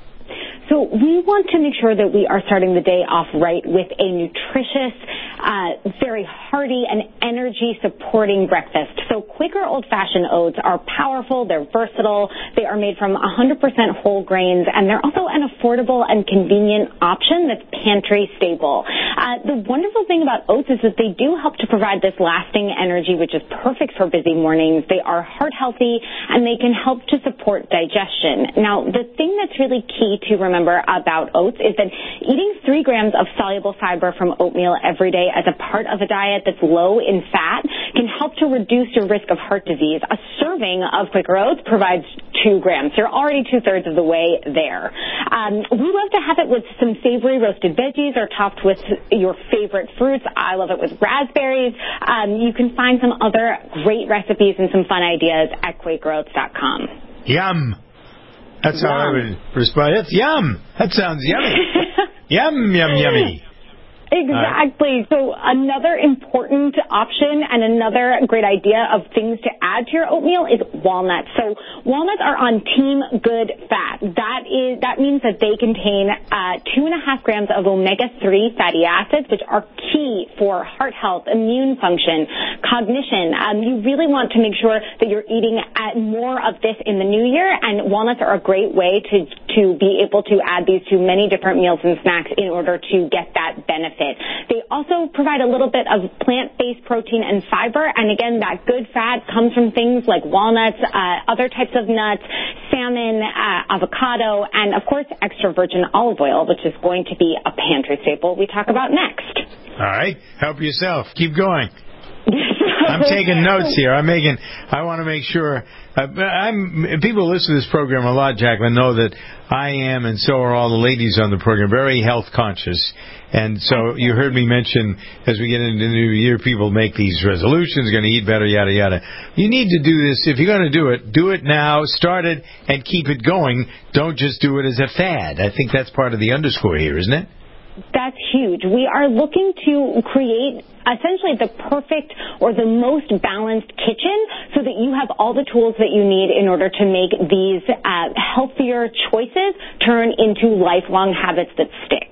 So we want to make sure that we are starting the day off right with a nutritious, very hearty and energy-supporting breakfast. So Quaker old-fashioned oats are powerful, they're versatile, they are made from 100% whole grains, and they're also an affordable and convenient option that's pantry stable. The wonderful thing about oats is that they do help to provide this lasting energy, which is perfect for busy mornings. They are heart healthy, and they can help to support digestion. Now, the thing that's really key to remember about oats is that eating 3 grams of soluble fiber from oatmeal every day as a part of a diet that's low in fat can help to reduce your risk of heart disease. A serving of Quaker Oats provides 2 grams. You're already 2/3 of the way there. We love to have it with some savory roasted veggies or topped with your favorite fruits. I love it with raspberries. You can find some other great recipes and some fun ideas at QuakerOats.com. Yum. That's how I would respond. It's yum. That sounds yummy. Yum, yum, yummy. Exactly. So another important option and another great idea of things to add to your oatmeal is walnuts. So walnuts are on Team Good Fat. That means that they contain 2.5 grams of omega-3 fatty acids, which are key for heart health, immune function, cognition. You really want to make sure that you're eating more of this in the new year, and walnuts are a great way to be able to add these to many different meals and snacks in order to get that benefit. They also provide a little bit of plant-based protein and fiber, and again, that good fat comes from things like walnuts, other types of nuts, salmon, avocado, and of course, extra virgin olive oil, which is going to be a pantry staple we talk about next. All right, help yourself. Keep going. I'm taking notes here. I want to make sure. People who listen to this program a lot, Jacqueline, know that I am, and so are all the ladies on the program, very health conscious. And so you heard me mention, as we get into the new year, people make these resolutions, going to eat better, yada, yada. You need to do this. If you're going to do it now, start it, and keep it going. Don't just do it as a fad. I think that's part of the underscore here, isn't it? That's huge. We are looking to create essentially the perfect or the most balanced kitchen so that you have all the tools that you need in order to make these healthier choices turn into lifelong habits that stick.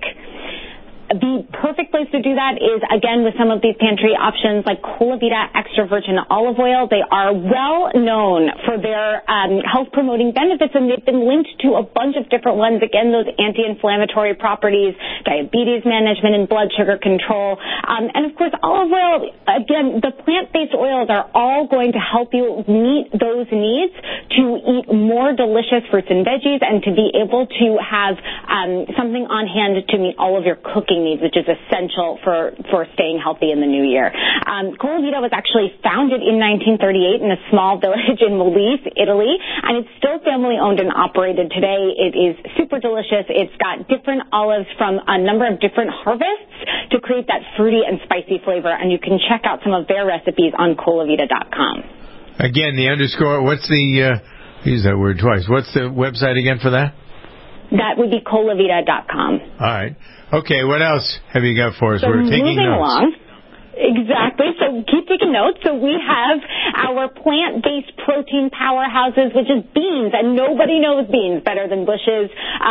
The perfect place to do that is, again, with some of these pantry options like Colavita extra virgin olive oil. They are well known for their health-promoting benefits, and they've been linked to a bunch of different ones. Again, those anti-inflammatory properties, diabetes management, and blood sugar control. And, of course, olive oil, again, the plant-based oils are all going to help you meet those needs to eat more delicious fruits and veggies and to be able to have something on hand to meet all of your cooking needs, which is essential for staying healthy in the new year. Colavita was actually founded in 1938 in a small village in Molise, Italy, and it's still family owned and operated today. It is super delicious. It's got different olives from a number of different harvests to create that fruity and spicy flavor, and you can check out some of their recipes on Colavita.com. Again, the underscore, what's the, use that word twice, what's the website again for that? That would be Colavita.com. All right. Okay, what else have you got for us? So we're taking moving notes. Along. Exactly. So keep taking notes. So we have our plant-based protein powerhouses, which is beans, and nobody knows beans better than Bush's.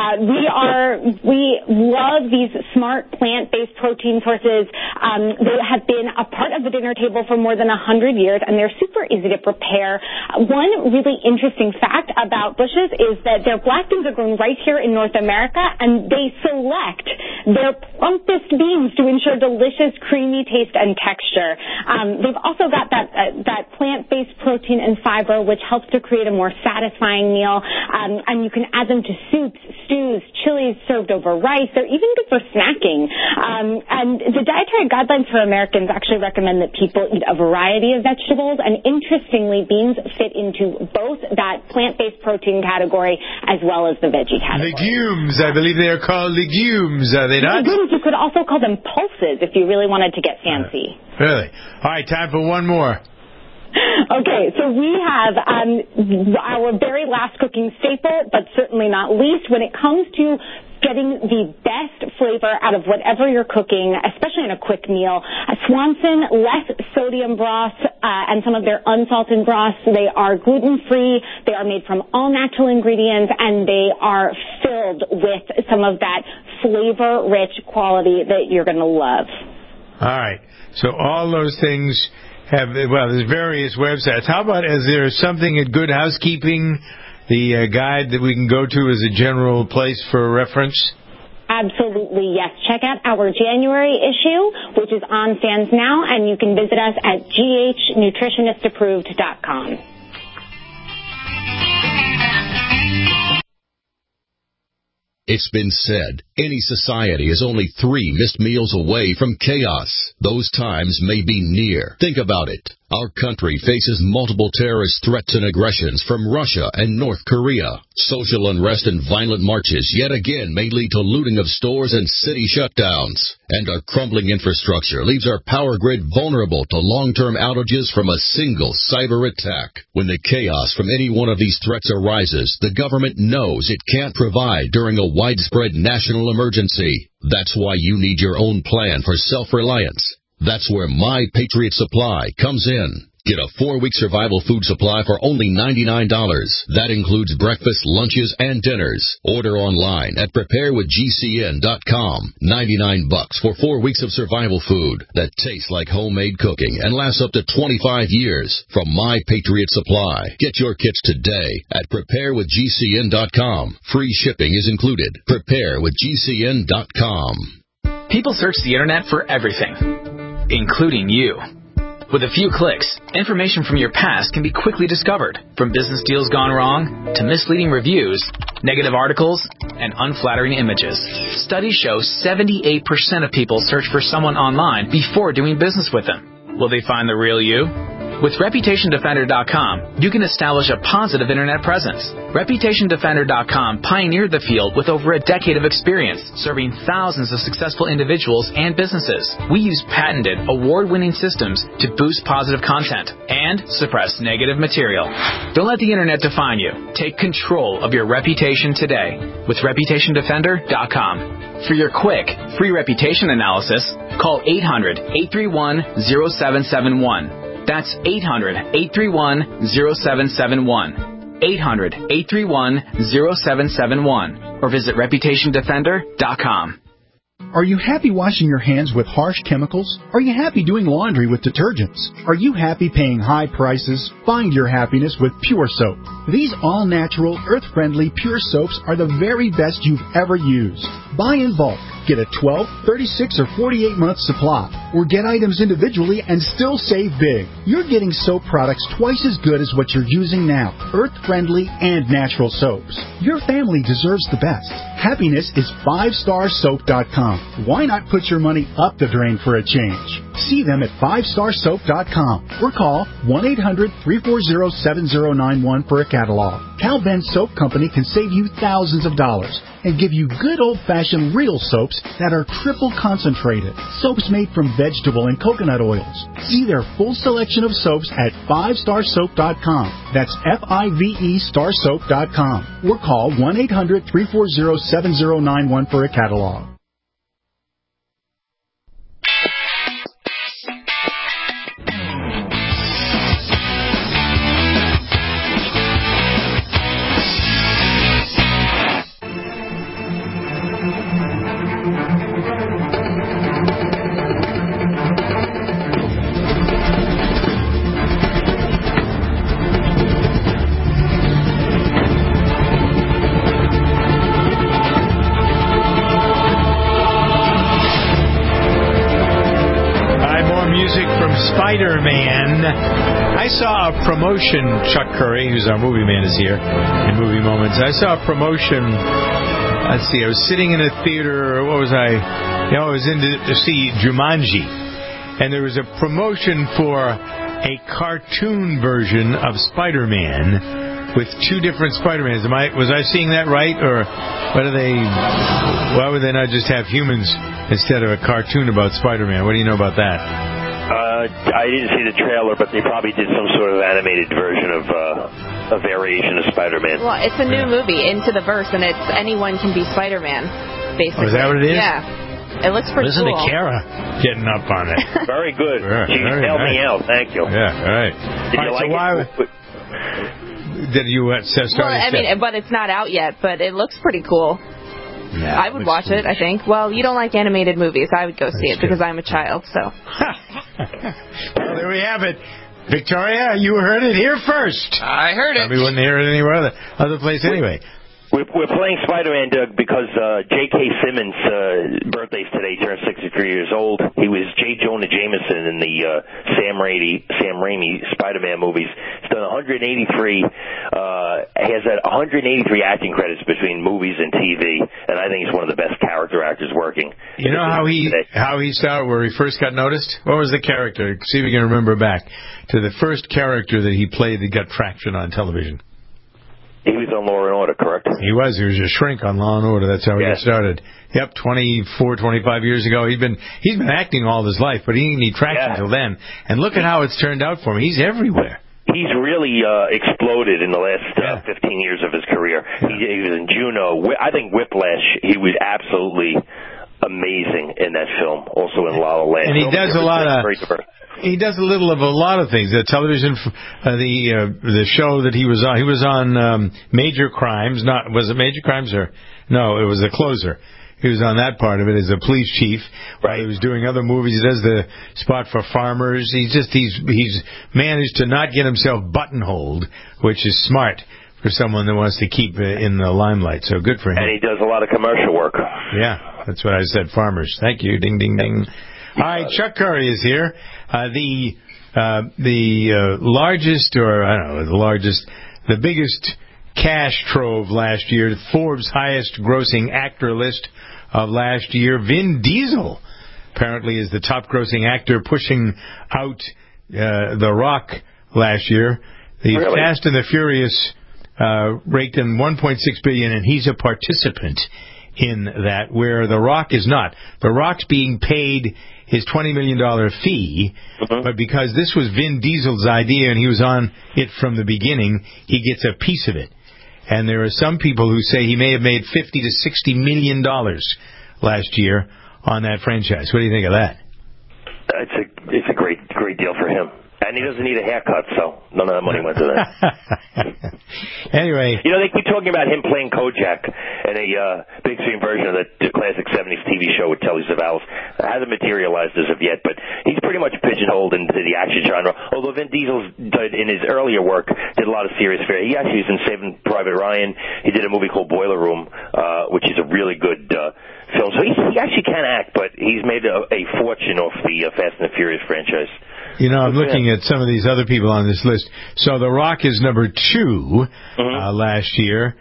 We love these smart plant-based protein sources. They have been a part of the dinner table for more than 100 years, and they're super easy to prepare. One really interesting fact about Bush's is that their black beans are grown right here in North America, and they select their plumpest beans to ensure delicious, creamy taste and texture. They've also got that plant-based protein and fiber, which helps to create a more satisfying meal. And you can add them to soups, stews, chilies served over rice. They're even good for snacking. And the dietary guidelines for Americans actually recommend that people eat a variety of vegetables. And interestingly, beans fit into both that plant-based protein category as well as the veggie category. Legumes. I believe they are called legumes, are they not? Legumes. You could also call them pulses if you really wanted to get fancy. Really? All right, time for one more. Okay, so we have our very last cooking staple, but certainly not least, when it comes to getting the best flavor out of whatever you're cooking, especially in a quick meal. Swanson less sodium broths and some of their unsalted broths, they are gluten-free, they are made from all natural ingredients, and they are filled with some of that flavor-rich quality that you're going to love. All right. So all those things have, well, there's various websites. How about, is there something at Good Housekeeping, the guide that we can go to as a general place for reference? Absolutely, yes. Check out our January issue, which is on stands now, and you can visit us at ghnutritionistapproved.com. It's been said, Any society is only 3 missed meals away from chaos. Those times may be near. Think about it. Our country faces multiple terrorist threats and aggressions from Russia and North Korea. Social unrest and violent marches yet again may lead to looting of stores and city shutdowns. And our crumbling infrastructure leaves our power grid vulnerable to long-term outages from a single cyber attack. When the chaos from any one of these threats arises, the government knows it can't provide during a widespread national emergency. That's why you need your own plan for self-reliance. That's where My Patriot Supply comes in. Get a 4-week survival food supply for only $99. That includes breakfast, lunches, and dinners. Order online at preparewithgcn.com. $99 for 4 weeks of survival food that tastes like homemade cooking and lasts up to 25 years from My Patriot Supply. Get your kits today at preparewithgcn.com. Free shipping is included. Preparewithgcn.com. People search the internet for everything, including you. With a few clicks, information from your past can be quickly discovered, from business deals gone wrong to misleading reviews, negative articles, and unflattering images. Studies show 78% of people search for someone online before doing business with them. Will they find the real you? With ReputationDefender.com, you can establish a positive internet presence. ReputationDefender.com pioneered the field with over a decade of experience, serving thousands of successful individuals and businesses. We use patented, award-winning systems to boost positive content and suppress negative material. Don't let the internet define you. Take control of your reputation today with ReputationDefender.com. For your quick, free reputation analysis, call 800-831-0771. That's 800-831-0771. 800-831-0771. Or visit ReputationDefender.com. Are you happy washing your hands with harsh chemicals? Are you happy doing laundry with detergents? Are you happy paying high prices? Find your happiness with Pure Soap. These all-natural, earth-friendly Pure Soaps are the very best you've ever used. Buy in bulk. Get a 12, 36, or 48-month supply. Or get items individually and still save big. You're getting soap products twice as good as what you're using now. Earth-friendly and natural soaps. Your family deserves the best. Happiness is 5starsoap.com. Why not put your money up the drain for a change? See them at 5starsoap.com or call 1-800-340-7091 for a catalog. Cal Ben Soap Company can save you thousands of dollars and give you good old-fashioned real soaps that are triple concentrated. Soaps made from vegetable and coconut oils. See their full selection of soaps at 5starsoap.com. That's F-I-V-E starsoap.com. Or call 1-800-340-7091 for a catalog. Spider-Man. I saw a promotion. Chuck Curry, who's our movie man, is here in Movie Moments. I saw a promotion. Let's see. I was sitting in a theater. What was I? I was in to see Jumanji, and there was a promotion for a cartoon version of Spider-Man with 2 different Spider-Mans. Was I seeing that right, or why would they not just have humans instead of a cartoon about Spider-Man? What do you know about that? I didn't see the trailer, but they probably did some sort of animated version of a variation of Spider-Man. Well, it's a new movie, Into the Verse, and it's anyone can be Spider-Man, basically. Oh, is that what it is? Yeah. It looks pretty Listen cool. to Kara getting up on it. Very good. She helped me out. Thank you. Yeah, all right. Did you like it? Did you start? Well, I mean, but it's not out yet, but it looks pretty cool. Yeah, I would watch it, I think. Well, you don't like animated movies. I would go see it because I'm a child, so. Well, there we have it. Victoria, you heard it here first. I heard it. We wouldn't hear it anywhere other place anyway. We're playing Spider-Man, Doug, because J.K. Simmons' birthday's today. Turned 63 years old. He was J. Jonah Jameson in the Sam Raimi Spider-Man movies. He's done 183. He has had 183 acting credits between movies and TV, and I think he's one of the best character actors working. You know how he started, where he first got noticed? What was the character? See if we can remember back to the first character that he played that got traction on television. He was on Law and Order, correct? He was a shrink on Law and Order. That's how he got started. Yep, 24, 25 years ago. He's been acting all his life, but he didn't need traction until then. And look at how it's turned out for him. He's everywhere. He's really exploded in the last 15 years of his career. He was in Juno. I think Whiplash, he was absolutely amazing in that film, also in La La Land. And he does a lot of... He does a little of a lot of things. The television, the show that he was on Major Crimes. Was it Major Crimes or no? It was The Closer. He was on that part of it as a police chief. Right. He was doing other movies. He does the spot for farmers. He's managed to not get himself buttonholed, which is smart for someone that wants to keep in the limelight. So good for him. And he does a lot of commercial work. Yeah, that's what I said. Farmers. Thank you. Ding, ding, ding. All right, Chuck Curry is here. The largest, or I don't know, the biggest cash trove last year, Forbes' highest grossing actor list of last year. Vin Diesel apparently is the top grossing actor, pushing out The Rock last year. The Fast and the Furious raked in $1.6 billion, and he's a participant in that, where The Rock is not. The Rock's being paid his $20 million fee, but because this was Vin Diesel's idea and he was on it from the beginning, he gets a piece of it. And there are some people who say he may have made $50 to $60 million last year on that franchise. What do you think of that? It's a great deal for him. And he doesn't need a haircut, so none of that money went to that. Anyway. You know, they keep talking about him playing Kojak in a big screen version of the classic 70s TV show with Telly Savalas. It hasn't materialized as of yet, but he's pretty much pigeonholed into the action genre. Although Vin Diesel, in his earlier work, did a lot of serious fare. He actually was in Saving Private Ryan. He did a movie called Boiler Room, which is a really good film. So he actually can act, but he's made a fortune off the Fast and the Furious franchise. You know, I'm looking at some of these other people on this list. So The Rock is number 2 last year,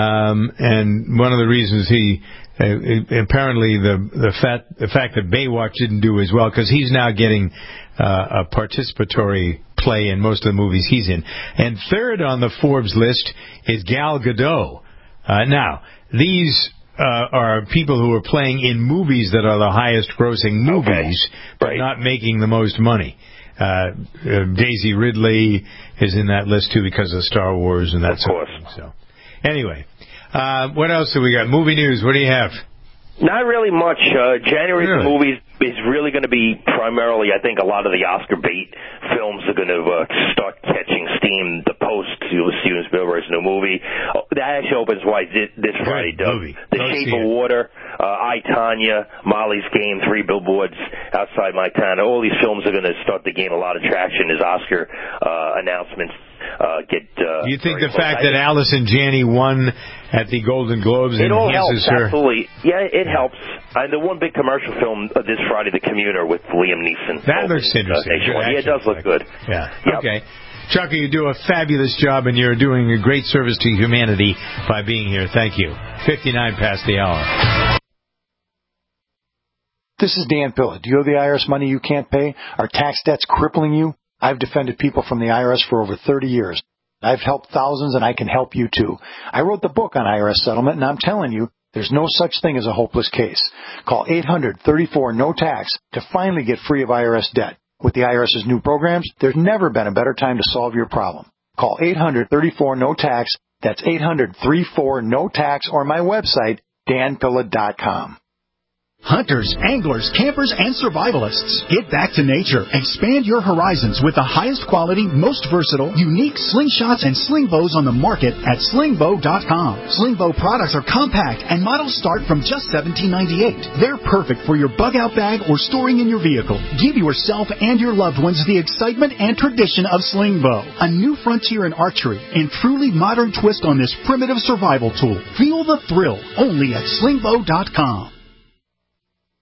and one of the reasons apparently the fact that Baywatch didn't do as well, because he's now getting a participatory play in most of the movies he's in. And third on the Forbes list is Gal Gadot. Now, these are people who are playing in movies that are the highest grossing movies, but not making the most money. Daisy Ridley is in that list too because of Star Wars and that sort of thing. So, anyway, what else do we got? Movie news. What do you have? Not really much. January for movies is really going to be primarily, I think, a lot of the Oscar bait films are going to start catching steam. The Post, Steven Spielberg's new movie. That actually opens wide this Friday, Doug. The Shape of Water, I, Tonya, Molly's Game, 3 Billboards Outside My Town. All these films are going to start to gain a lot of traction as Oscar announcements do you think the fact that Allison Janney won at the Golden Globes enhances her? Absolutely. Yeah, it helps. And the one big commercial film this Friday, The Commuter, with Liam Neeson. That looks interesting. Yeah, it does look good. Yeah. Yep. Okay. Chucky, you do a fabulous job, and you're doing a great service to humanity by being here. Thank you. 59 past the hour. This is Dan Pilla. Do you owe the IRS money you can't pay? Are tax debts crippling you? I've defended people from the IRS for over 30 years. I've helped thousands, and I can help you too. I wrote the book on IRS settlement, and I'm telling you, there's no such thing as a hopeless case. Call 800-34-NO-TAX to finally get free of IRS debt. With the IRS's new programs, there's never been a better time to solve your problem. Call 800-34-NO-TAX. That's 800-34-NO-TAX, or my website, danpilla.com. Hunters, anglers, campers, and survivalists. Get back to nature. Expand your horizons with the highest quality, most versatile, unique slingshots and sling bows on the market at slingbow.com. Sling bow products are compact and models start from just $17.98. They're perfect for your bug-out bag or storing in your vehicle. Give yourself and your loved ones the excitement and tradition of sling bow. A new frontier in archery and truly modern twist on this primitive survival tool. Feel the thrill only at slingbow.com.